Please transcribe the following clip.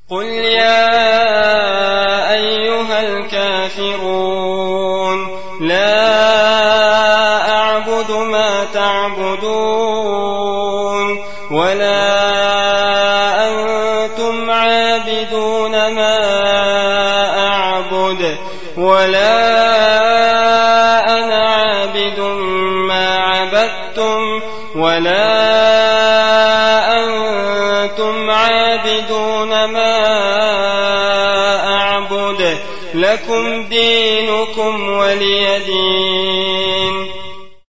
قل يا أيها الكافرون لا أعبد ما تعبدون ولا أنتم عابدون ما أعبد ولا أنا عابد ما عبدتم ولا أنتم عابدون ما أعبد لكم دينكم